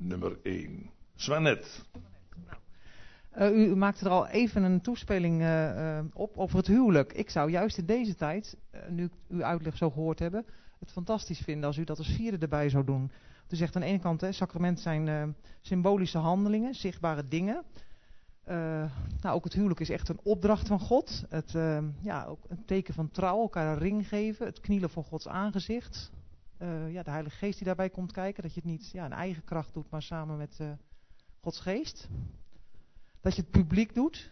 nummer 1. Zwanet. U maakte er al even een toespeling op over het huwelijk. Ik zou juist in deze tijd, nu ik uw uitleg zo gehoord heb, het fantastisch vinden als u dat als vierde erbij zou doen. U zegt aan de ene kant, sacramenten zijn symbolische handelingen, zichtbare dingen. Ook het huwelijk is echt een opdracht van God. Ook een teken van trouw, elkaar een ring geven, het knielen voor Gods aangezicht. De Heilige Geest die daarbij komt kijken, dat je het niet in eigen kracht doet, maar samen met Gods Geest. Dat je het publiek doet.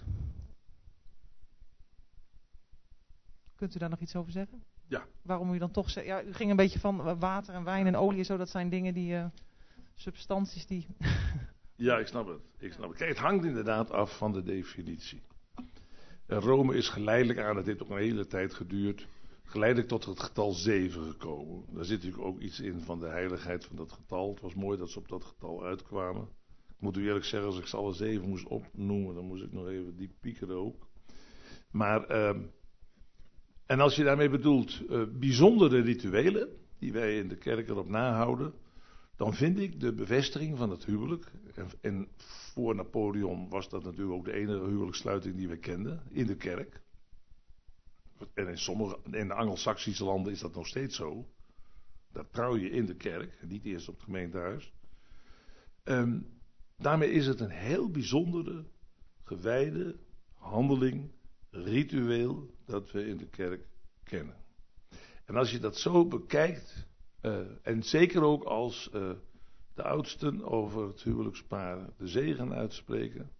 Kunt u daar nog iets over zeggen? Ja. Waarom u dan toch zegt, u ging een beetje van water en wijn en olie en zo, dat zijn dingen die, substanties die... Ja, ik snap het. Kijk, het hangt inderdaad af van de definitie. Rome is geleidelijk aan, het heeft ook een hele tijd geduurd, geleidelijk tot het getal 7 gekomen. Daar zit natuurlijk ook iets in van de heiligheid van dat getal. Het was mooi dat ze op dat getal uitkwamen. Ik moet u eerlijk zeggen, als ik ze alle 7 moest opnoemen, dan moest ik nog even diep piekeren ook. Maar, en als je daarmee bedoelt bijzondere rituelen, die wij in de kerk erop nahouden, dan vind ik de bevestiging van het huwelijk, en voor Napoleon was dat natuurlijk ook de enige huwelijkssluiting die we kenden, in de kerk. En in de Angelsaksische landen is dat nog steeds zo. Daar trouw je in de kerk, niet eerst op het gemeentehuis. Daarmee is het een heel bijzondere, gewijde handeling, ritueel, dat we in de kerk kennen. En als je dat zo bekijkt, en zeker ook als de oudsten over het huwelijkspaar de zegen uitspreken,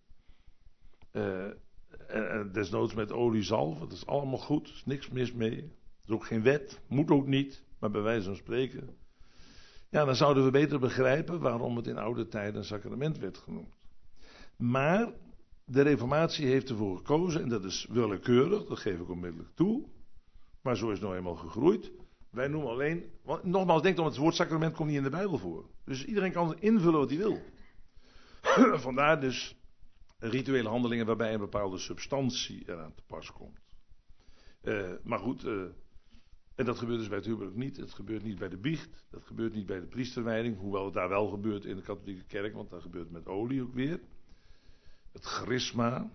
desnoods met oliezalf, dat is allemaal goed, er is niks mis mee. Er is ook geen wet, moet ook niet, maar bij wijze van spreken. Ja, dan zouden we beter begrijpen waarom het in oude tijden een sacrament werd genoemd. Maar de Reformatie heeft ervoor gekozen, en dat is willekeurig, dat geef ik onmiddellijk toe, maar zo is het nou eenmaal gegroeid. Wij noemen alleen, want nogmaals, denk om het woord sacrament komt niet in de Bijbel voor. Dus iedereen kan invullen wat hij wil. Vandaar dus rituele handelingen waarbij een bepaalde substantie eraan te pas komt. Maar goed, en dat gebeurt dus bij het huwelijk niet. Het gebeurt niet bij de biecht. Dat gebeurt niet bij de priesterwijding. Hoewel het daar wel gebeurt in de katholieke kerk. Want daar gebeurt het met olie ook weer. Het charisma.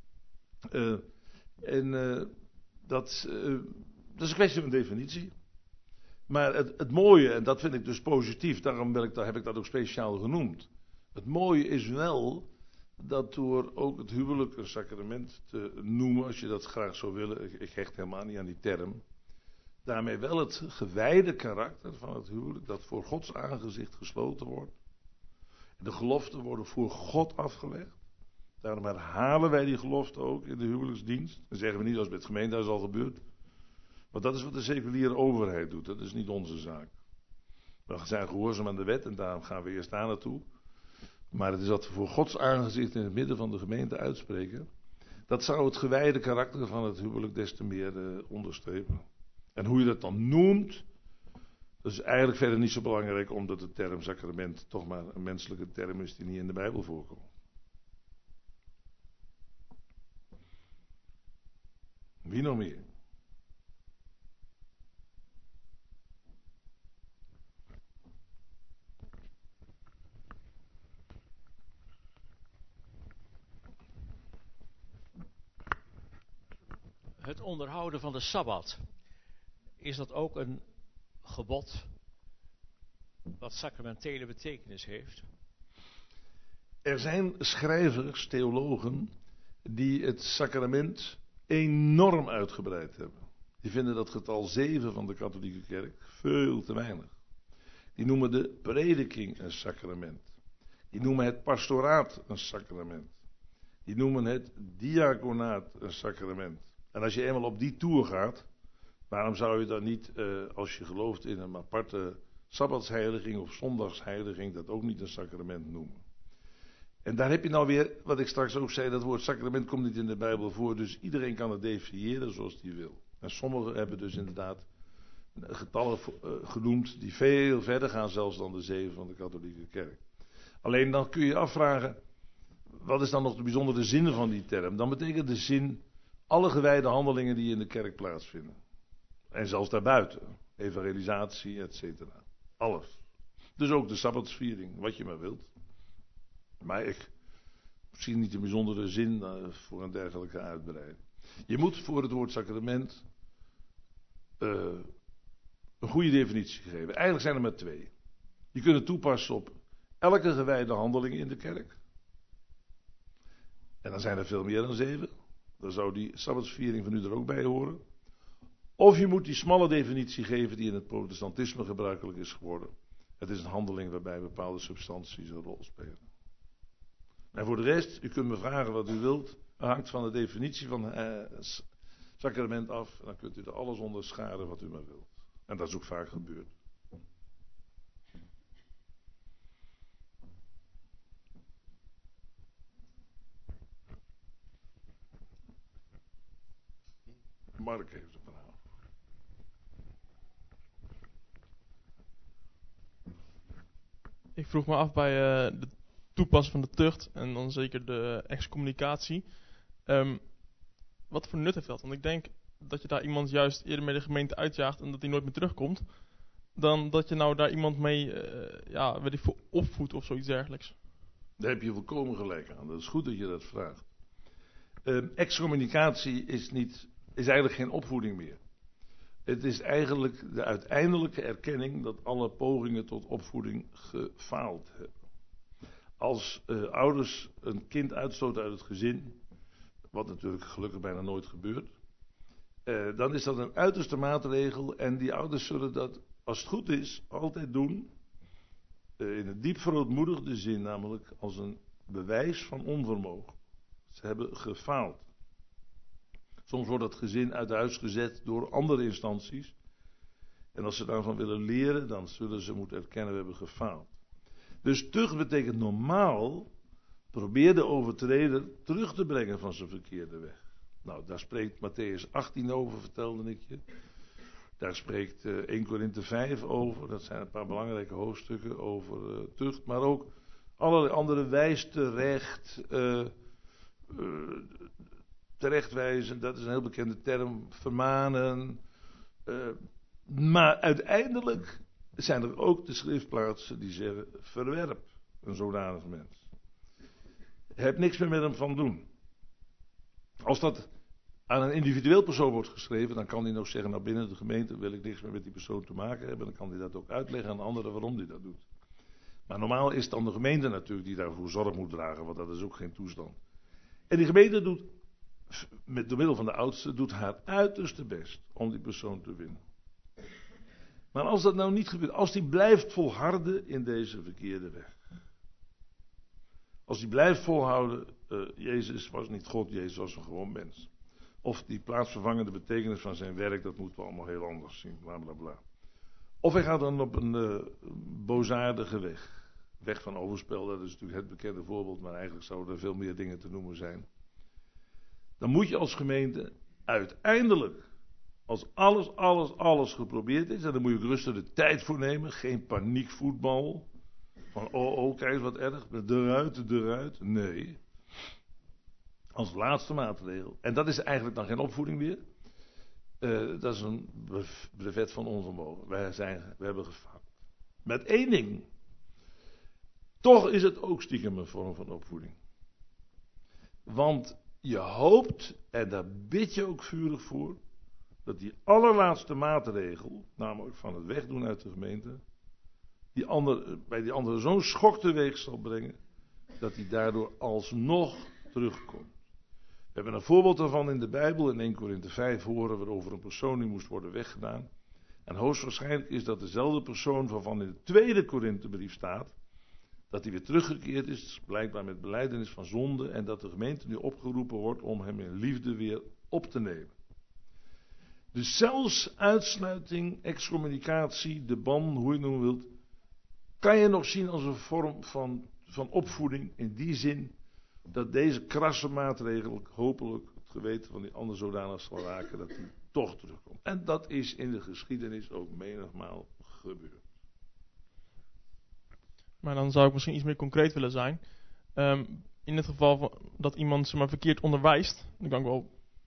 Dat is een kwestie van definitie. Maar het mooie, en dat vind ik dus positief. Daarom heb ik dat ook speciaal genoemd. Het mooie is wel dat door ook het huwelijk een sacrament te noemen. Als je dat graag zou willen. Ik hecht helemaal niet aan die term. Daarmee wel het gewijde karakter van het huwelijk, dat voor Gods aangezicht gesloten wordt. De geloften worden voor God afgelegd. Daarom herhalen wij die geloften ook in de huwelijksdienst. Dan zeggen we niet als het met het gemeentehuis al gebeurt. Want dat is wat de seculiere overheid doet, dat is niet onze zaak. We zijn gehoorzaam aan de wet en daarom gaan we eerst daar naartoe. Maar het is dat we voor Gods aangezicht in het midden van de gemeente uitspreken. Dat zou het gewijde karakter van het huwelijk des te meer onderstrepen. En hoe je dat dan noemt, dat is eigenlijk verder niet zo belangrijk, omdat de term sacrament toch maar een menselijke term is die niet in de Bijbel voorkomt. Wie nog meer? Het onderhouden van de Sabbat. Is dat ook een gebod wat sacramentele betekenis heeft? Er zijn schrijvers, theologen, die het sacrament enorm uitgebreid hebben. Die vinden dat getal 7 van de katholieke kerk veel te weinig. Die noemen de prediking een sacrament. Die noemen het pastoraat een sacrament. Die noemen het diaconaat een sacrament. En als je eenmaal op die toer gaat, waarom zou je dan niet, als je gelooft in een aparte sabbatsheiliging of zondagsheiliging, dat ook niet een sacrament noemen? En daar heb je nou weer, wat ik straks ook zei, dat woord sacrament komt niet in de Bijbel voor, dus iedereen kan het definiëren zoals hij wil. En sommigen hebben dus inderdaad getallen genoemd die veel verder gaan zelfs dan de 7 van de katholieke kerk. Alleen dan kun je afvragen, wat is dan nog de bijzondere zin van die term? Dan betekent de zin alle gewijde handelingen die in de kerk plaatsvinden. En zelfs daarbuiten. Evangelisatie, etc. Alles. Dus ook de sabbatsviering, wat je maar wilt. Maar ik zie niet een bijzondere zin voor een dergelijke uitbreiding. Je moet voor het woord sacrament een goede definitie geven. Eigenlijk zijn er maar 2. Je kunt het toepassen op elke gewijde handeling in de kerk. En dan zijn er veel meer dan 7. Dan zou die sabbatsviering van u er ook bij horen. Of je moet die smalle definitie geven die in het protestantisme gebruikelijk is geworden. Het is een handeling waarbij bepaalde substanties een rol spelen. En voor de rest, u kunt me vragen wat u wilt. Het hangt van de definitie van sacrament af. En dan kunt u er alles onder scharen wat u maar wilt. En dat is ook vaak gebeurd. Mark heeft een verhaal. Ik vroeg me af bij de toepassen van de tucht en dan zeker de excommunicatie. Wat voor nut heeft dat? Want ik denk dat je daar iemand juist eerder mee de gemeente uitjaagt en dat hij nooit meer terugkomt. Dan dat je nou daar iemand mee weet ik veel, opvoedt of zoiets dergelijks. Daar heb je volkomen gelijk aan. Dat is goed dat je dat vraagt. Excommunicatie is eigenlijk geen opvoeding meer. Het is eigenlijk de uiteindelijke erkenning dat alle pogingen tot opvoeding gefaald hebben. Als ouders een kind uitstoten uit het gezin, wat natuurlijk gelukkig bijna nooit gebeurt, dan is dat een uiterste maatregel en die ouders zullen dat, als het goed is, altijd doen in een diep verootmoedigde zin, namelijk als een bewijs van onvermogen. Ze hebben gefaald. Soms wordt het gezin uit huis gezet door andere instanties. En als ze daarvan willen leren, dan zullen ze moeten erkennen, we hebben gefaald. Dus tucht betekent normaal, probeer de overtreder terug te brengen van zijn verkeerde weg. Nou, daar spreekt Matthäus 18 over, vertelde ik je. Daar spreekt 1 Korinthe 5 over. Dat zijn een paar belangrijke hoofdstukken over tucht. Maar ook allerlei andere wijs terecht, terechtwijzen, dat is een heel bekende term, vermanen. Maar uiteindelijk zijn er ook de schriftplaatsen die zeggen, verwerp een zodanig mens. Heb niks meer met hem van doen. Als dat aan een individueel persoon wordt geschreven, dan kan hij nog zeggen, nou binnen de gemeente wil ik niks meer met die persoon te maken hebben. Dan kan hij dat ook uitleggen aan anderen waarom hij dat doet. Maar normaal is het dan de gemeente natuurlijk die daarvoor zorg moet dragen, want dat is ook geen toestand. En die gemeente doet, door middel van de oudste, doet haar uiterste best om die persoon te winnen. Maar als dat nou niet gebeurt, als die blijft volharden in deze verkeerde weg. Als die blijft volhouden, Jezus was niet God, Jezus was een gewoon mens. Of die plaatsvervangende betekenis van zijn werk, dat moeten we allemaal heel anders zien, bla bla bla. Of hij gaat dan op een boosaardige weg. Weg van overspel, dat is natuurlijk het bekende voorbeeld, maar eigenlijk zouden er veel meer dingen te noemen zijn. Dan moet je als gemeente uiteindelijk, als alles geprobeerd is, en dan moet je rustig de tijd voor nemen, geen paniekvoetbal. Van kijk eens wat erg, eruit. Nee. Als laatste maatregel. En dat is eigenlijk dan geen opvoeding meer. Dat is een brevet van onvermogen. We hebben gefaald. Met één ding. Toch is het ook stiekem een vorm van opvoeding. Want je hoopt, en daar bid je ook vurig voor, dat die allerlaatste maatregel, namelijk van het wegdoen uit de gemeente, bij die andere zo'n schok teweeg zal brengen, dat hij daardoor alsnog terugkomt. We hebben een voorbeeld daarvan in de Bijbel, in 1 Korinthe 5 horen we over een persoon die moest worden weggedaan. En hoogstwaarschijnlijk is dat dezelfde persoon waarvan in de tweede Korinthebrief staat, dat hij weer teruggekeerd is, blijkbaar met belijdenis van zonde, en dat de gemeente nu opgeroepen wordt om hem in liefde weer op te nemen. Dus zelfs uitsluiting, excommunicatie, de ban, hoe je het noemen wilt, kan je nog zien als een vorm van opvoeding in die zin dat deze krasse maatregel hopelijk het geweten van die ander zodanig zal raken dat hij toch terugkomt. En dat is in de geschiedenis ook menigmaal gebeurd. Maar dan zou ik misschien iets meer concreet willen zijn. In het geval dat iemand ze maar verkeerd onderwijst, dan kan ik wel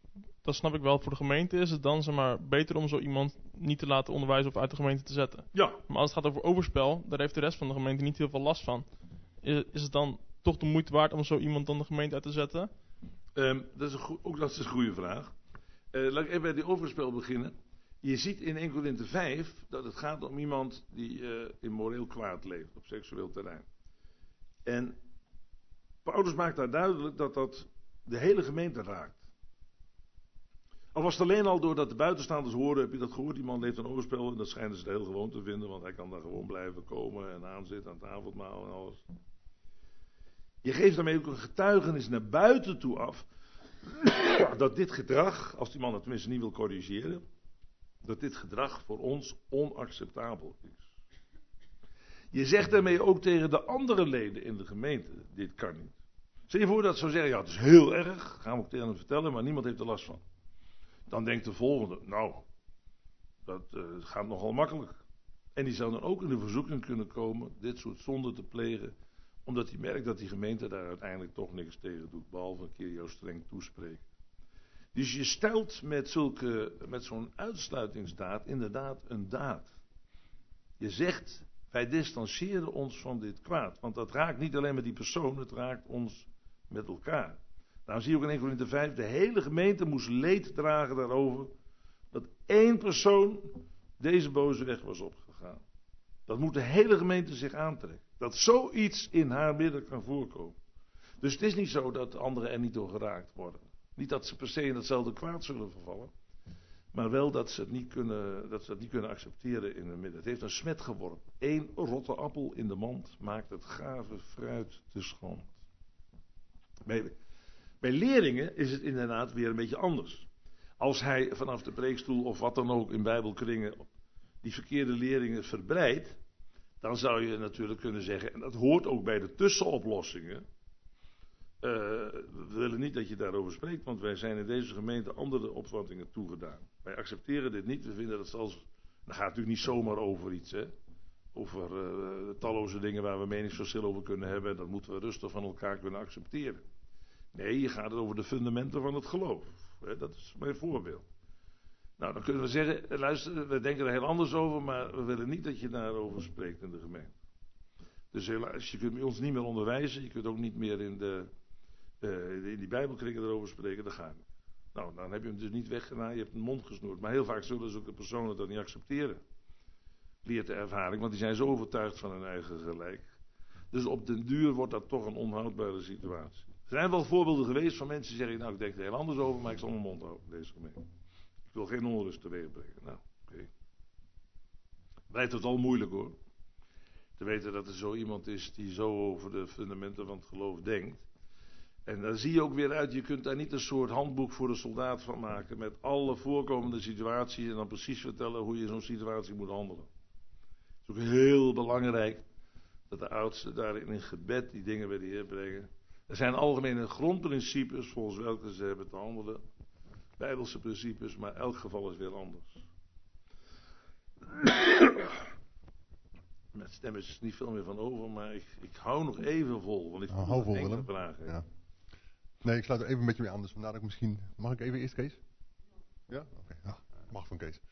dat snap ik wel. Voor de gemeente is het dan zeg maar beter om zo iemand niet te laten onderwijzen of uit de gemeente te zetten. Ja, Maar als het gaat over overspel, daar heeft de rest van de gemeente niet heel veel last van. Is het dan toch de moeite waard om zo iemand dan de gemeente uit te zetten? dat is een goede vraag. Laat ik even bij die overspel beginnen. Je ziet in 1 Korinthe 5 dat het gaat om iemand die in moreel kwaad leeft op seksueel terrein. En Paulus maakt daar duidelijk dat dat de hele gemeente raakt. Al was het alleen al doordat de buitenstaanders horen, heb je dat gehoord, die man leeft een overspel en dat schijnen ze heel gewoon te vinden, want hij kan daar gewoon blijven komen en aanzitten aan het avondmaal en alles. Je geeft daarmee ook een getuigenis naar buiten toe af dat dit gedrag, als die man het tenminste niet wil corrigeren, dat dit gedrag voor ons onacceptabel is. Je zegt daarmee ook tegen de andere leden in de gemeente, dit kan niet. Stel je voor dat ze zou zeggen, ja het is heel erg, gaan we ook tegen hem vertellen, maar niemand heeft er last van. Dan denkt de volgende, nou, dat gaat nogal makkelijk. En die zou dan ook in de verzoeking kunnen komen dit soort zonden te plegen, omdat hij merkt dat die gemeente daar uiteindelijk toch niks tegen doet, behalve een keer jou streng toespreken. Dus je stelt met zo'n uitsluitingsdaad inderdaad een daad. Je zegt, wij distancieren ons van dit kwaad. Want dat raakt niet alleen met die persoon, het raakt ons met elkaar. Nou zie je ook in 1 Korinthe 5, de hele gemeente moest leed dragen daarover dat 1 persoon deze boze weg was opgegaan. Dat moet de hele gemeente zich aantrekken. Dat zoiets in haar midden kan voorkomen. Dus het is niet zo dat de anderen er niet door geraakt worden. Niet dat ze per se in hetzelfde kwaad zullen vervallen. Maar wel dat ze het niet kunnen accepteren in hun midden. Het heeft een smet geworpen. 1 rotte appel in de mand maakt het gave fruit te schand. Bij leerlingen is het inderdaad weer een beetje anders. Als hij vanaf de preekstoel of wat dan ook in bijbelkringen die verkeerde leerlingen verbreidt, dan zou je natuurlijk kunnen zeggen, en dat hoort ook bij de tussenoplossingen. We willen niet dat je daarover spreekt, want wij zijn in deze gemeente andere opvattingen toegedaan. Wij accepteren dit niet, we vinden dat zelfs, dan gaat het natuurlijk niet zomaar over iets, hè. Over talloze dingen waar we meningsverschil over kunnen hebben, dat moeten we rustig van elkaar kunnen accepteren. Nee, je gaat het over de fundamenten van het geloof. Hè, dat is mijn voorbeeld. Nou, dan kunnen we zeggen, luister, we denken er heel anders over, maar we willen niet dat je daarover spreekt in de gemeente. Dus helaas, je kunt bij ons niet meer onderwijzen, je kunt ook niet meer in die bijbelkringen erover spreken, dat gaat niet. Nou, dan heb je hem dus niet weggedaan, je hebt een mond gesnoerd. Maar heel vaak zullen ze ook de personen dat niet accepteren. Leert de ervaring, want die zijn zo overtuigd van hun eigen gelijk. Dus op den duur wordt dat toch een onhoudbare situatie. Er zijn wel voorbeelden geweest van mensen die zeggen, nou ik denk er heel anders over, maar ik zal mijn mond houden in deze gemeente. Ik wil geen onrust teweeg brengen. Nou, oké. Blijft het al moeilijk hoor. Te weten dat er zo iemand is die zo over de fundamenten van het geloof denkt. En daar zie je ook weer uit, je kunt daar niet een soort handboek voor de soldaat van maken met alle voorkomende situaties en dan precies vertellen hoe je in zo'n situatie moet handelen. Het is ook heel belangrijk dat de oudsten daarin in gebed die dingen bij de Heer brengen. Er zijn algemene grondprincipes volgens welke ze hebben te handelen. Bijbelse principes, maar elk geval is weer anders. Met stem is er niet veel meer van over, maar ik hou nog even vol, want ik hou vol, enkele Willem. vragen. Ja. Nee, ik sluit er even met je mee aan, dus vandaar dat ik misschien... Mag ik even eerst, Kees? Ja? Oké, ja, mag van Kees.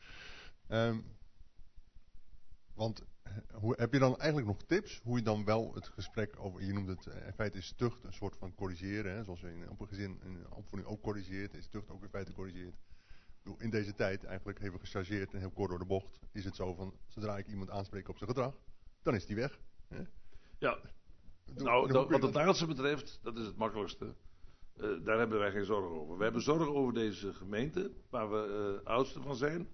Want heb je dan eigenlijk nog tips hoe je dan wel het gesprek over... Je noemt het, in feite is tucht een soort van corrigeren, hè, zoals je in een gezin in opvoeding ook corrigeert, is tucht ook in feite corrigeert. In deze tijd, eigenlijk even gechargeerd en heel kort door de bocht, is het zo van, zodra ik iemand aanspreek op zijn gedrag, dan is die weg. Hè? Ja, nou, wat het laatste betreft, dat is het makkelijkste. Daar hebben wij geen zorgen over. We hebben zorgen over deze gemeente, waar we oudsten van zijn.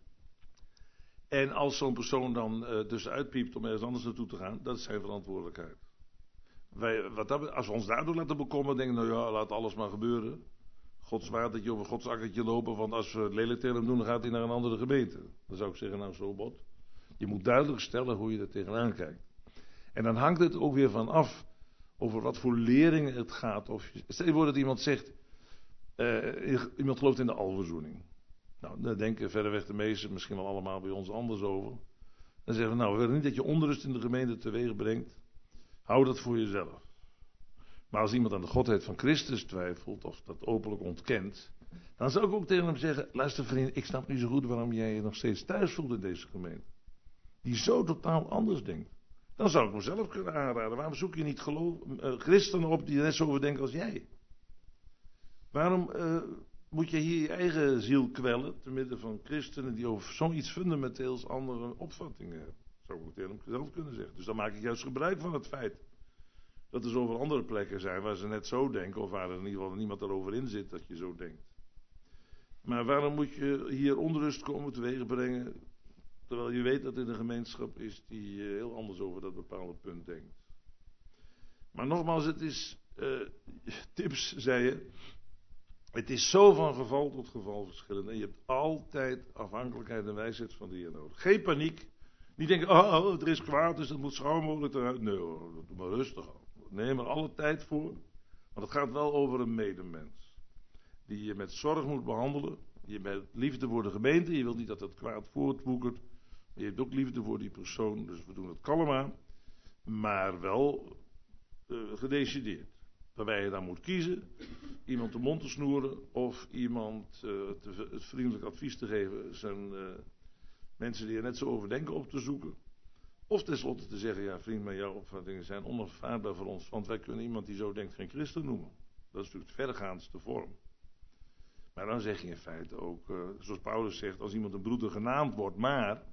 En als zo'n persoon dan dus uitpiept om ergens anders naartoe te gaan, dat is zijn verantwoordelijkheid. Als we ons daardoor laten bekommeren, denken we, nou ja, laat alles maar gebeuren. Gods watertje over Gods akkertje lopen, want als we het lelijk tegen hem doen, dan gaat hij naar een andere gemeente. Dan zou ik zeggen, nou zo bot. Je moet duidelijk stellen hoe je er tegenaan kijkt. En dan hangt het ook weer van af over wat voor leringen het gaat. Stel je voor dat iemand zegt, iemand gelooft in de alverzoening. Nou, daar denken verreweg de meesten, misschien wel allemaal bij ons anders over. Dan zeggen we, nou, we willen niet dat je onrust in de gemeente teweeg brengt. Hou dat voor jezelf. Maar als iemand aan de godheid van Christus twijfelt, of dat openlijk ontkent, Dan zou ik ook tegen hem zeggen, luister vriend, ik snap niet zo goed waarom jij je nog steeds thuis voelt in deze gemeente. Die zo totaal anders denkt. Dan zou ik mezelf kunnen aanraden, waarom zoek je niet christenen op die er net zo over denken als jij? Waarom moet je hier je eigen ziel kwellen, te midden van christenen die over zoiets fundamenteels andere opvattingen hebben? Zou ik ook tegen hem zelf kunnen zeggen. Dus dan maak ik juist gebruik van het feit dat er zoveel andere plekken zijn waar ze net zo denken, of waar er in ieder geval niemand erover in zit dat je zo denkt. Maar waarom moet je hier onrust komen teweegbrengen, terwijl je weet dat er een gemeenschap is die heel anders over dat bepaalde punt denkt? Maar nogmaals, het is, tips zei je, het is zo van geval tot geval verschillend. En je hebt altijd afhankelijkheid en wijsheid van de Heer nodig. Geen paniek. Niet denken, er is kwaad, dus dat moet schouw mogelijk eruit. Nee hoor, doe maar rustig. Neem er alle tijd voor. Want het gaat wel over een medemens. Die je met zorg moet behandelen. Je met liefde voor de gemeente. Je wilt niet dat het kwaad voortwoekert. Maar je hebt ook liefde voor die persoon. Dus we doen het kalm aan. Maar wel gedecideerd. Waarbij je dan moet kiezen. Iemand de mond te snoeren. Of iemand het vriendelijk advies te geven. Zijn mensen die er net zo over denken op te zoeken. Of tenslotte te zeggen, ja vriend, maar jouw opvattingen zijn onaanvaardbaar voor ons. Want wij kunnen iemand die zo denkt geen christen noemen. Dat is natuurlijk de verregaandste vorm. Maar dan zeg je in feite ook, zoals Paulus zegt, als iemand een broeder genaamd wordt, maar...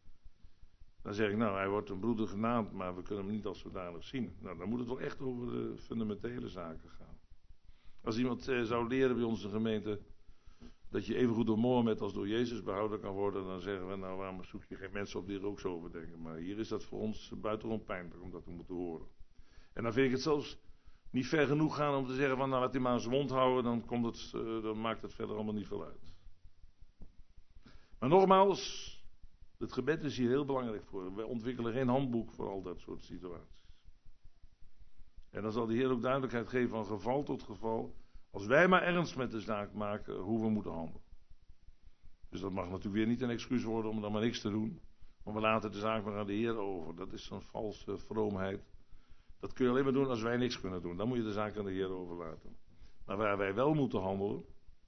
Dan zeg ik, nou, hij wordt een broeder genaamd, maar we kunnen hem niet als zodanig zien. Nou, dan moet het wel echt over de fundamentele zaken gaan. Als iemand zou leren bij onze gemeente dat je evengoed door Mohammed als door Jezus behouden kan worden, dan zeggen we, nou, waarom zoek je geen mensen op die er ook zo over denken? Maar hier is dat voor ons buitengewoon pijnlijk om dat te moeten horen. En dan vind ik het zelfs niet ver genoeg gaan om te zeggen van, nou, laat hij maar aan zijn mond houden, dan maakt het verder allemaal niet veel uit. Maar nogmaals, het gebed is hier heel belangrijk voor. Wij ontwikkelen geen handboek voor al dat soort situaties. En dan zal de Heer ook duidelijkheid geven van geval tot geval. Als wij maar ernst met de zaak maken hoe we moeten handelen. Dus dat mag natuurlijk weer niet een excuus worden om dan maar niks te doen. Maar we laten de zaak maar aan de Heer over. Dat is zo'n valse vroomheid. Dat kun je alleen maar doen als wij niks kunnen doen. Dan moet je de zaak aan de Heer overlaten. Maar waar wij wel moeten handelen.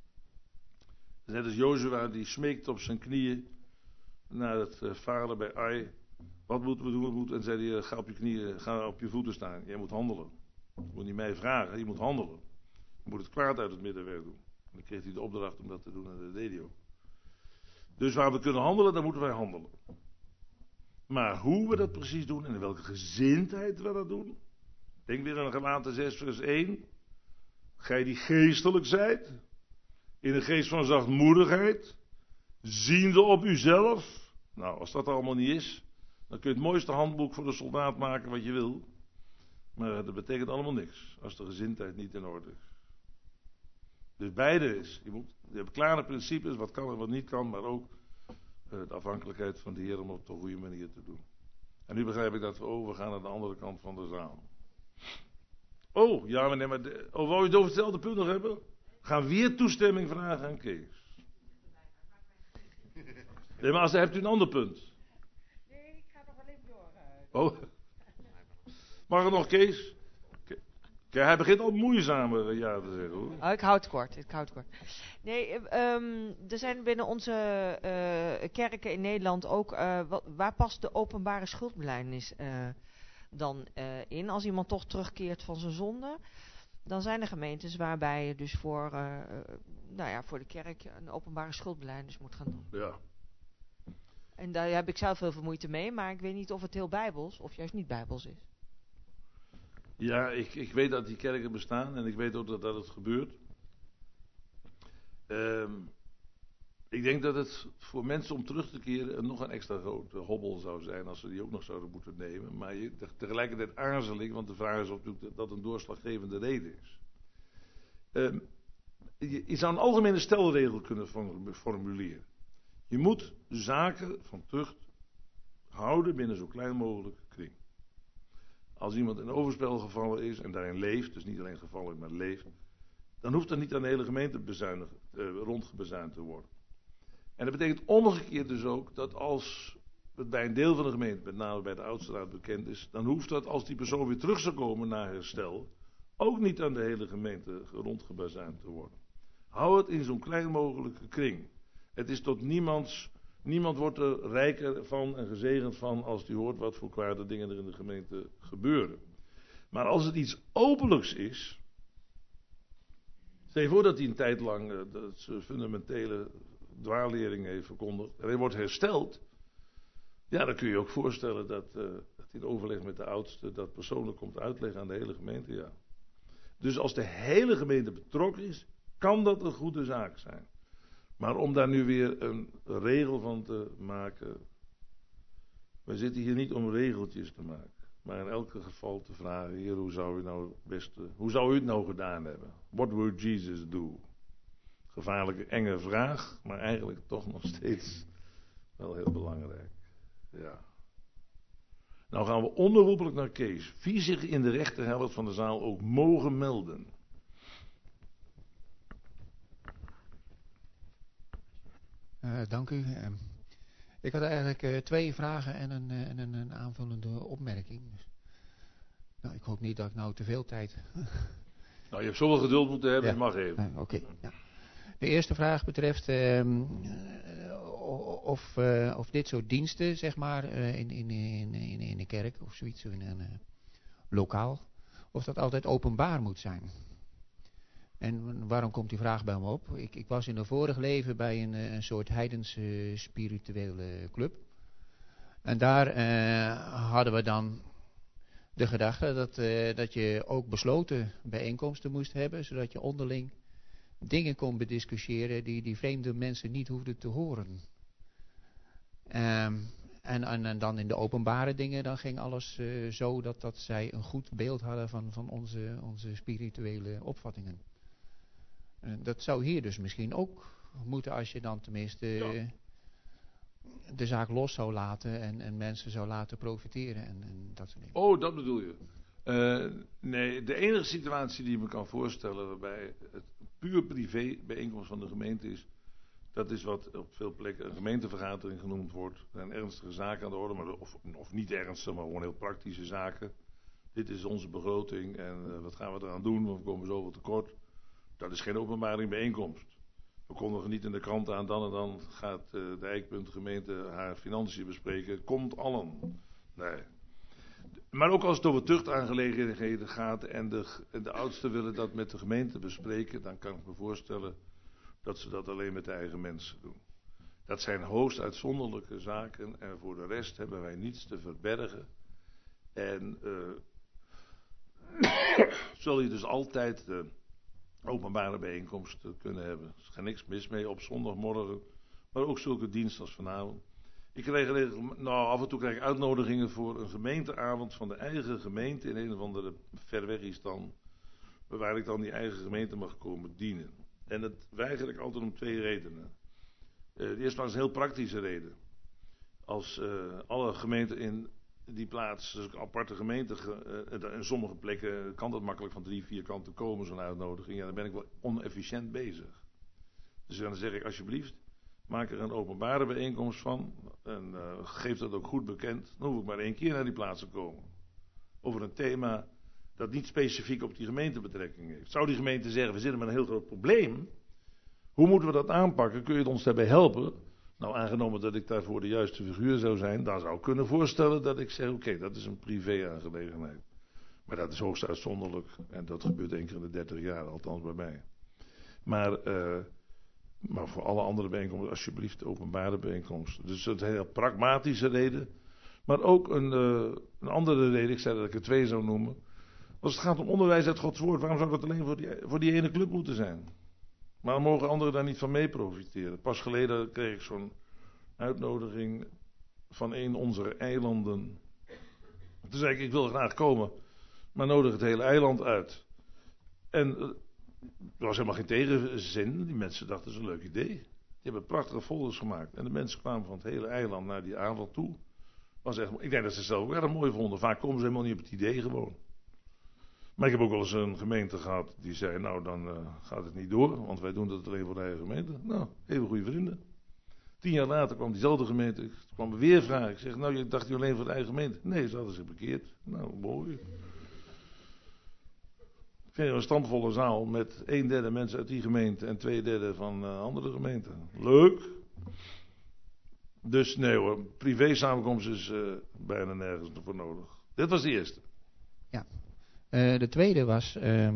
Net als Jozua die smeekt op zijn knieën naar het vader bij Ai. Wat moeten we doen? En zei hij, ga op je knieën, ga op je voeten staan. Jij moet handelen. Je moet niet mij vragen, je moet handelen. Je moet het kwaad uit het midden wegdoen. En dan kreeg hij de opdracht om dat te doen en dat deed hij ook. Dus waar we kunnen handelen, dan moeten wij handelen. Maar hoe we dat precies doen en in welke gezindheid we dat doen. Denk weer aan Galaten 6 vers 1. Gij die geestelijk zijt. In een geest van zachtmoedigheid. Ziende op uzelf. Nou, als dat allemaal niet is, dan kun je het mooiste handboek voor de soldaat maken wat je wil. Maar dat betekent allemaal niks, als de gezindheid niet in orde is. Dus beide is. Je hebt klare principes, wat kan en wat niet kan, maar ook de afhankelijkheid van de Heer om op de goede manier te doen. En nu begrijp ik dat we overgaan naar de andere kant van de zaal. Oh, ja meneer, maar wou je het over hetzelfde punt nog hebben? Gaan we weer toestemming vragen aan Kees. Nee, maar hebt u een ander punt? Nee, ik ga nog wel even door. Oh. Mag het nog, Kees? Kijk, hij begint al moeizamer ja te zeggen, hoor. Oh, ik hou het kort. Nee, er zijn binnen onze kerken in Nederland ook, waar past de openbare schuldbelijdenis dan in? Als iemand toch terugkeert van zijn zonde, dan zijn er gemeentes waarbij je dus voor de kerk een openbare schuldbelijdenis moet gaan doen. Ja. En daar heb ik zelf heel veel moeite mee, maar ik weet niet of het heel bijbels of juist niet bijbels is. Ja, ik weet dat die kerken bestaan en ik weet ook dat het gebeurt. Ik denk dat het voor mensen om terug te keren nog een extra grote hobbel zou zijn als ze die ook nog zouden moeten nemen. Maar tegelijkertijd aarzel ik, want de vraag is of dat een doorslaggevende reden is. Je zou een algemene stelregel kunnen formuleren. Je moet zaken van tucht houden binnen zo klein mogelijke kring. Als iemand in overspel gevallen is en daarin leeft, dus niet alleen gevallen maar leeft, dan hoeft er niet aan de hele gemeente rondgebezuinigd te worden. En dat betekent omgekeerd dus ook dat als het bij een deel van de gemeente, met name bij de oudste raad bekend is, dan hoeft dat als die persoon weer terug zou komen na herstel, ook niet aan de hele gemeente rondgebazuind te worden. Hou het in zo'n klein mogelijke kring. Het is tot niemand wordt er rijker van en gezegend van als die hoort wat voor kwade dingen er in de gemeente gebeuren. Maar als het iets openlijks is, stel je voor dat hij een tijd lang dat fundamentele dwaallering heeft verkondigd en hij wordt hersteld, ja, dan kun je ook voorstellen dat in overleg met de oudste dat persoonlijk komt uitleggen aan de hele gemeente, ja. Dus als de hele gemeente betrokken is, kan dat een goede zaak zijn. Maar om daar nu weer een regel van te maken, we zitten hier niet om regeltjes te maken, maar in elk geval te vragen, Heer, hoe zou u het nou gedaan hebben? What would Jesus do? Gevaarlijke, enge vraag, maar eigenlijk toch nog steeds wel heel belangrijk. Ja. Nou gaan we onherroepelijk naar Kees. Wie zich in de rechterhelft van de zaal ook mogen melden. Dank u. Ik had eigenlijk 2 vragen en een aanvullende opmerking. Nou, ik hoop niet dat ik nou te veel tijd... Nou, je hebt zoveel geduld moeten hebben, Ja. het mag even. Oké. Ja. De eerste vraag betreft of dit soort diensten, zeg maar, in een kerk of zoiets, in een lokaal, of dat altijd openbaar moet zijn. En waarom komt die vraag bij me op? Ik was in een vorig leven bij een soort heidense spirituele club. En daar hadden we dan de gedachte dat je ook besloten bijeenkomsten moest hebben, zodat je onderling dingen kon bediscussiëren die vreemde mensen niet hoefden te horen. En dan in de openbare dingen, dan ging alles zo dat zij een goed beeld hadden van onze spirituele opvattingen. Dat zou hier dus misschien ook moeten, als je dan tenminste de zaak los zou laten en mensen zou laten profiteren en dat soort dingen. Oh, dat bedoel je. Nee, de enige situatie die je me kan voorstellen waarbij het puur privé bijeenkomst van de gemeente is, dat is wat op veel plekken een gemeentevergadering genoemd wordt. Er zijn ernstige zaken aan de orde, maar of niet ernstig, maar gewoon heel praktische zaken. Dit is onze begroting en wat gaan we eraan doen, want we komen zoveel tekort. Dat is geen openbare bijeenkomst. We kondigen niet in de krant aan, dan en dan gaat de Eikpuntgemeente haar financiën bespreken. Komt allen. Nee. Maar ook als het over tuchtaangelegenheden gaat en de oudsten willen dat met de gemeente bespreken, dan kan ik me voorstellen dat ze dat alleen met de eigen mensen doen. Dat zijn hoogst uitzonderlijke zaken en voor de rest hebben wij niets te verbergen. En zul je dus altijd openbare bijeenkomsten kunnen hebben. Er is geen niks mis mee op zondagmorgen, maar ook zulke diensten als vanavond. Af en toe krijg ik uitnodigingen voor een gemeenteavond van de eigen gemeente in een of andere ver weg is dan, waar ik dan die eigen gemeente mag komen dienen. En dat weiger ik altijd om 2 redenen. De eerste was een heel praktische reden. Als alle gemeenten in die plaats, dus aparte gemeenten, in sommige plekken kan dat makkelijk van 3-4 kanten komen, zo'n uitnodiging. Ja, dan ben ik wel onefficiënt bezig. Dus dan zeg ik alsjeblieft, maak er een openbare bijeenkomst van en geef dat ook goed bekend. Dan hoef ik maar 1 keer naar die plaats te komen. Over een thema dat niet specifiek op die gemeente betrekking heeft. Zou die gemeente zeggen, we zitten met een heel groot probleem. Hoe moeten we dat aanpakken? Kun je ons daarbij helpen? Nou, aangenomen dat ik daarvoor de juiste figuur zou zijn, dan zou ik kunnen voorstellen dat ik zeg, oké, dat is een privé-aangelegenheid. Maar dat is hoogst uitzonderlijk en dat gebeurt 1 keer in de 30 jaar, althans bij mij. Maar voor alle andere bijeenkomsten, alsjeblieft openbare bijeenkomsten. Dus dat is een heel pragmatische reden. Maar ook een andere reden, ik zei dat ik er 2 zou noemen. Als het gaat om onderwijs uit Gods woord, waarom zou dat alleen voor die ene club moeten zijn? Maar mogen anderen daar niet van mee profiteren? Pas geleden kreeg ik zo'n uitnodiging van een onze eilanden. Toen zei ik wil graag komen, maar nodig het hele eiland uit. En er was helemaal geen tegenzin. Die mensen dachten, dat is een leuk idee. Die hebben prachtige folders gemaakt. En de mensen kwamen van het hele eiland naar die avond toe. Ik denk dat ze het zelf ook erg mooi vonden. Vaak komen ze helemaal niet op het idee gewoon. Maar ik heb ook wel eens een gemeente gehad die zei, nou dan gaat het niet door, want wij doen dat alleen voor de eigen gemeente. Nou, even goede vrienden. 10 jaar later kwam diezelfde gemeente, kwam me weer vragen. Ik zeg, nou je dacht u alleen voor de eigen gemeente? Nee, ze hadden zich bekeerd. Nou, mooi. Ik kregen we een stampvolle zaal met 1/3 mensen uit die gemeente en 2/3 van andere gemeenten. Leuk. Dus nee hoor, privé samenkomst is bijna nergens voor nodig. Dit was de eerste. De tweede was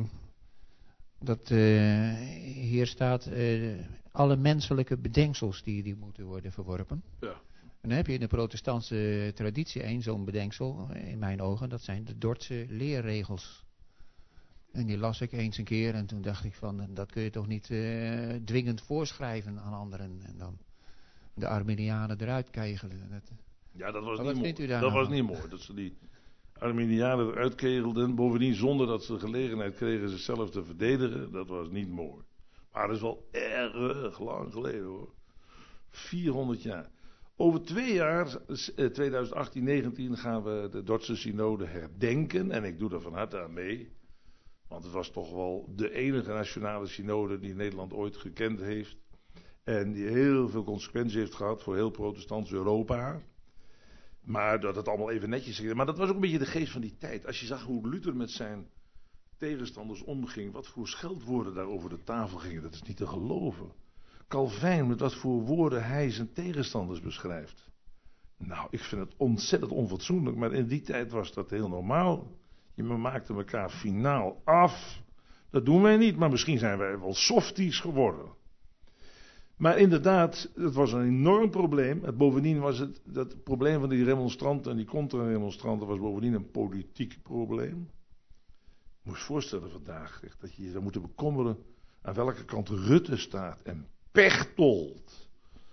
dat hier staat alle menselijke bedenksels die moeten worden verworpen. Ja. En dan heb je in de protestantse traditie zo'n bedenksel, in mijn ogen, dat zijn de Dordtse leerregels. En die las ik eens een keer en toen dacht ik van, dat kun je toch niet dwingend voorschrijven aan anderen. En dan de Arminianen eruit kegelen. Ja, dat was Maar niet wat vindt mooi. u daar Dat nou was van? niet mooi. Dat ze die Arminianen eruit kegelden. Bovendien zonder dat ze de gelegenheid kregen zichzelf te verdedigen. Dat was niet mooi. Maar dat is wel erg lang geleden hoor. 400 jaar. Over 2 jaar, 2018-19, gaan we de Dordtse synode herdenken. En ik doe daar van harte aan mee. Want het was toch wel de enige nationale synode die Nederland ooit gekend heeft. En die heel veel consequenties heeft gehad voor heel protestants Europa. Maar dat het allemaal even netjes ging. Maar dat was ook een beetje de geest van die tijd. Als je zag hoe Luther met zijn tegenstanders omging. Wat voor scheldwoorden daar over de tafel gingen. Dat is niet te geloven. Calvijn, met wat voor woorden hij zijn tegenstanders beschrijft. Nou, ik vind het ontzettend onfatsoenlijk. Maar in die tijd was dat heel normaal. Je maakte elkaar finaal af. Dat doen wij niet. Maar misschien zijn wij wel softies geworden. Maar inderdaad, het was een enorm probleem. Bovendien was het dat probleem van die remonstranten en die contra-remonstranten was bovendien een politiek probleem. Je moet je voorstellen vandaag dat je je zou moeten bekommeren aan welke kant Rutte staat en Pechtold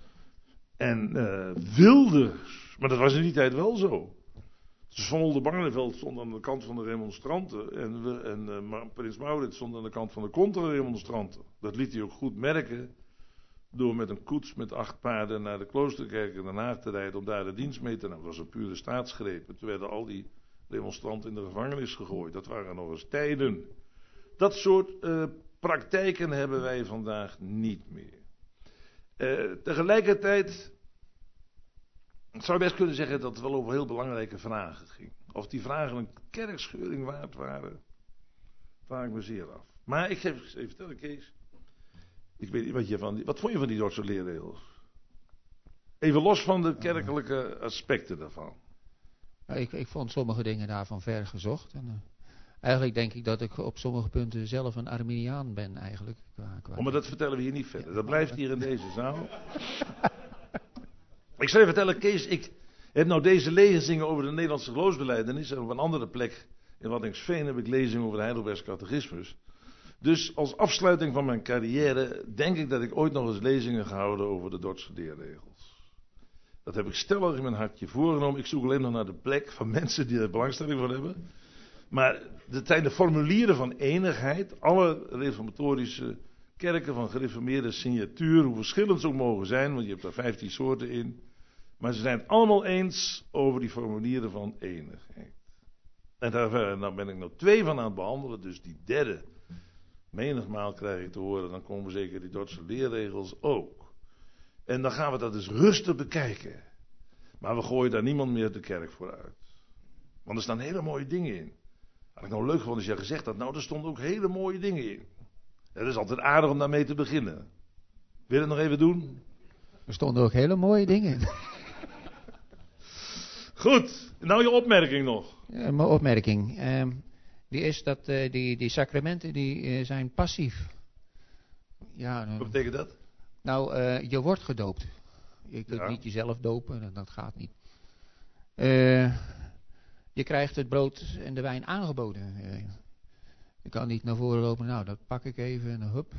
en Wilders. Maar dat was in die tijd wel zo. Dus Van Oldenbarneveld stond aan de kant van de remonstranten en Prins Maurits stond aan de kant van de contra-remonstranten. Dat liet hij ook goed merken. Door met een koets met 8 paarden naar de Kloosterkerk in Den Haag te rijden om daar de dienst mee te nemen. Dat was een pure staatsgreep. Toen werden al die demonstranten in de gevangenis gegooid. Dat waren nog eens tijden. Dat soort praktijken hebben wij vandaag niet meer. Tegelijkertijd zou je best kunnen zeggen dat het wel over heel belangrijke vragen ging. Of die vragen een kerkscheuring waard waren, vraag ik me zeer af. Maar ik geef even vertellen, Kees. Ik weet niet wat vond je van die Dordtse leerregels? Even los van de kerkelijke aspecten daarvan. Ja, ik vond sommige dingen daarvan ver gezocht. En, eigenlijk denk ik dat ik op sommige punten zelf een Arminiaan ben eigenlijk. Maar dat vertellen we hier niet verder. Dat blijft hier in deze zaal. Ik zal je vertellen, Kees, ik heb nou deze lezingen over de Nederlandse geloofsbelijdenis. En op een andere plek in Waddinxveen heb ik lezingen over de Heidelbergse catechismus. Dus als afsluiting van mijn carrière denk ik dat ik ooit nog eens lezingen ga houden over de Dordtse leerregels. Dat heb ik stellig in mijn hartje voorgenomen. Ik zoek alleen nog naar de plek van mensen die er belangstelling voor hebben. Maar het zijn de formulieren van eenigheid. Alle reformatorische kerken van gereformeerde signatuur, hoe verschillend ze ook mogen zijn, want je hebt er 15 soorten in. Maar ze zijn het allemaal eens over die formulieren van eenigheid. En daar ben ik nog 2 van aan het behandelen, dus die derde. Menigmaal krijg ik te horen, dan komen zeker die Dordtse leerregels ook. En dan gaan we dat dus rustig bekijken. Maar we gooien daar niemand meer de kerk voor uit. Want er staan hele mooie dingen in. Had ik nou leuk gevonden als je gezegd had, nou er stonden ook hele mooie dingen in. Het is altijd aardig om daarmee te beginnen. Wil je het nog even doen? Er stonden ook hele mooie dingen in. Goed, nou je opmerking nog. Mijn opmerking. Die is dat die sacramenten die zijn passief. Ja, Wat betekent dat? Nou, je wordt gedoopt. Je kunt Ja. niet jezelf dopen, dat gaat niet. Je krijgt het brood en de wijn aangeboden. Je kan niet naar voren lopen, nou dat pak ik even en hup.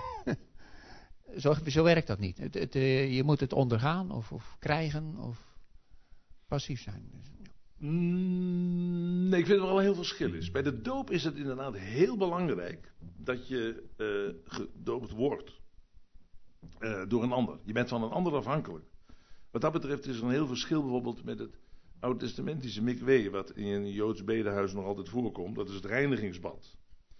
Zo werkt dat niet. Je moet het ondergaan of krijgen of passief zijn. Dus, ja. Nee, ik vind dat er wel heel veel verschil is. Bij de doop is het inderdaad heel belangrijk dat je gedoopt wordt door een ander. Je bent van een ander afhankelijk. Wat dat betreft is er een heel verschil bijvoorbeeld met het oud-testamentische mikwe, wat in een Joods bedehuis nog altijd voorkomt. Dat is het reinigingsbad.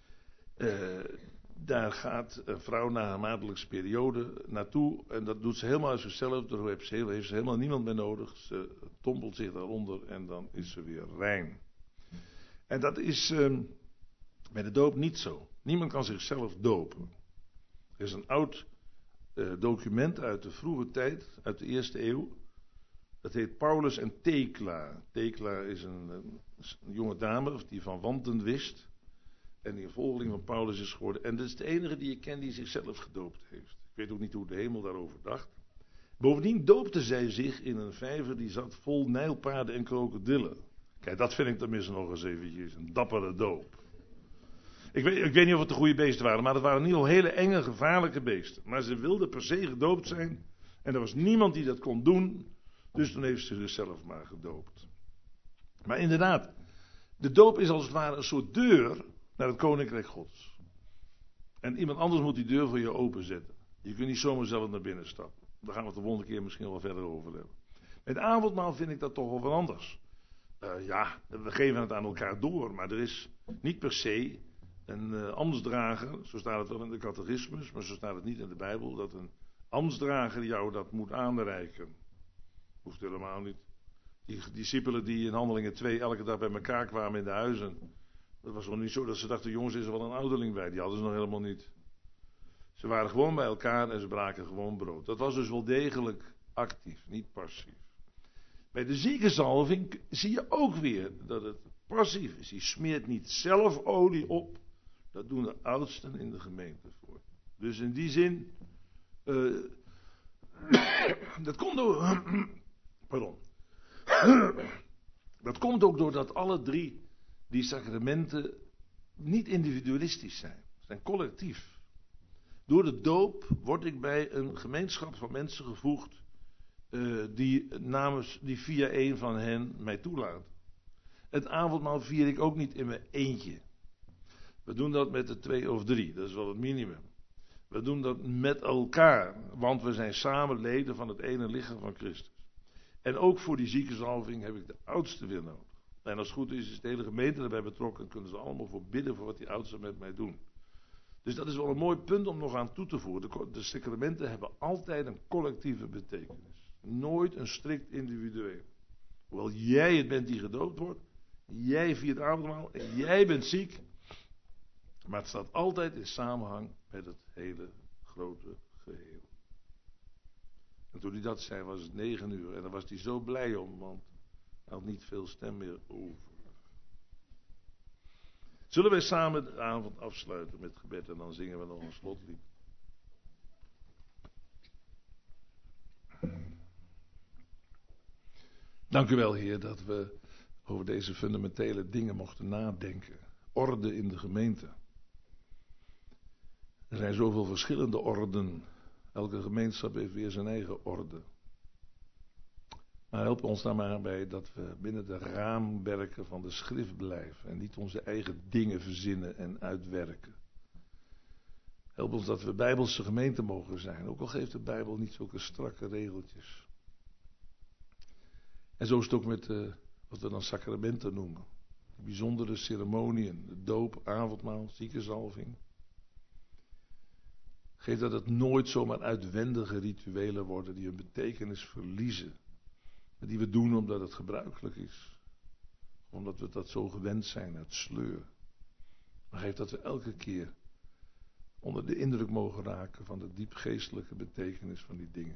Daar gaat een vrouw na haar maandelijkse periode naartoe. En dat doet ze helemaal uit zichzelf. Daar heeft ze helemaal niemand meer nodig. Ze tompelt zich daaronder en dan is ze weer rein. En dat is Bij de doop niet zo. Niemand kan zichzelf dopen. Er is een oud document uit de vroege tijd, uit de eerste eeuw. Dat heet Paulus en Thekla. Thekla is een jonge dame die van wanten wist. En die een volgeling van Paulus is geworden. En dat is de enige die ik ken die zichzelf gedoopt heeft. Ik weet ook niet hoe de hemel daarover dacht. Bovendien doopte zij zich in een vijver die zat vol nijlpaarden en krokodillen. Kijk, dat vind ik tenminste nog eens eventjes een dappere doop. Ik weet niet of het de goede beesten waren, maar het waren in ieder geval hele enge, gevaarlijke beesten. Maar ze wilden per se gedoopt zijn. En er was niemand die dat kon doen. Dus toen heeft ze zichzelf maar gedoopt. Maar inderdaad, de doop is als het ware een soort deur naar het koninkrijk Gods. En iemand anders moet die deur voor je openzetten. Je kunt niet zomaar zelf naar binnen stappen. Daar gaan we het de volgende keer misschien wel verder over hebben. Met avondmaal vind ik dat toch wel wat anders. Ja, we geven het aan elkaar door, maar er is niet per se een ambtsdrager, zo staat het wel in de catechismus, maar zo staat het niet in de Bijbel, dat een ambtsdrager jou dat moet aanreiken. Hoeft helemaal niet. Die discipelen die in Handelingen 2 elke dag bij elkaar kwamen in de huizen, dat was nog niet zo dat ze dachten, jongens, is er wel een ouderling bij. Die hadden ze nog helemaal niet. Ze waren gewoon bij elkaar en ze braken gewoon brood. Dat was dus wel degelijk actief, niet passief. Bij de ziekenzalving zie je ook weer dat het passief is. Die smeert niet zelf olie op. Dat doen de oudsten in de gemeente voor. Dus in die zin, dat komt door, pardon. Dat komt ook doordat alle drie die sacramenten niet individualistisch zijn. Ze zijn collectief. Door de doop word ik bij een gemeenschap van mensen gevoegd die via een van hen mij toelaat. Het avondmaal vier ik ook niet in mijn eentje. We doen dat met de 2 of 3, dat is wel het minimum. We doen dat met elkaar, want we zijn samen leden van het ene lichaam van Christus. En ook voor die ziekenzalving heb ik de oudsten weer nodig. En als het goed is de hele gemeente erbij betrokken en kunnen ze allemaal voor bidden voor wat die oudsten met mij doen. Dus dat is wel een mooi punt om nog aan toe te voegen. De sacramenten hebben altijd een collectieve betekenis. Nooit een strikt individueel. Hoewel jij het bent die gedoopt wordt, jij viert avondmaal en jij bent ziek. Maar het staat altijd in samenhang met het hele grote geheel. En toen hij dat zei was het 9 uur en daar was hij zo blij om, want hij had niet veel stem meer over. Zullen wij samen de avond afsluiten met gebed en dan zingen we nog een slotlied. Dank u wel, Heer, dat we over deze fundamentele dingen mochten nadenken. Orde in de gemeente. Er zijn zoveel verschillende orden. Elke gemeenschap heeft weer zijn eigen orde. Maar help ons daar maar bij dat we binnen de raamwerken van de schrift blijven. En niet onze eigen dingen verzinnen en uitwerken. Help ons dat we bijbelse gemeente mogen zijn. Ook al geeft de Bijbel niet zulke strakke regeltjes. En zo is het ook met wat we dan sacramenten noemen. Die bijzondere ceremoniën. De doop, avondmaal, ziekenzalving. Geef dat het nooit zomaar uitwendige rituelen worden die hun betekenis verliezen. Die we doen omdat het gebruikelijk is. Omdat we dat zo gewend zijn uit sleur. Maar geef dat we elke keer onder de indruk mogen raken van de diepgeestelijke betekenis van die dingen.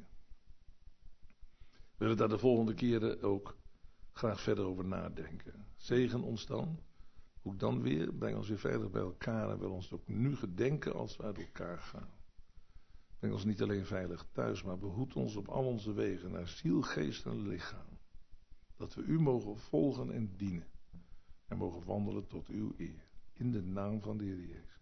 We willen daar de volgende keren ook graag verder over nadenken. Zegen ons dan. Ook dan weer. Breng ons weer veilig bij elkaar. En wil ons ook nu gedenken als we uit elkaar gaan. Breng ons niet alleen veilig thuis, maar behoed ons op al onze wegen naar ziel, geest en lichaam. Dat we u mogen volgen en dienen. En mogen wandelen tot uw eer. In de naam van de Heer Jezus.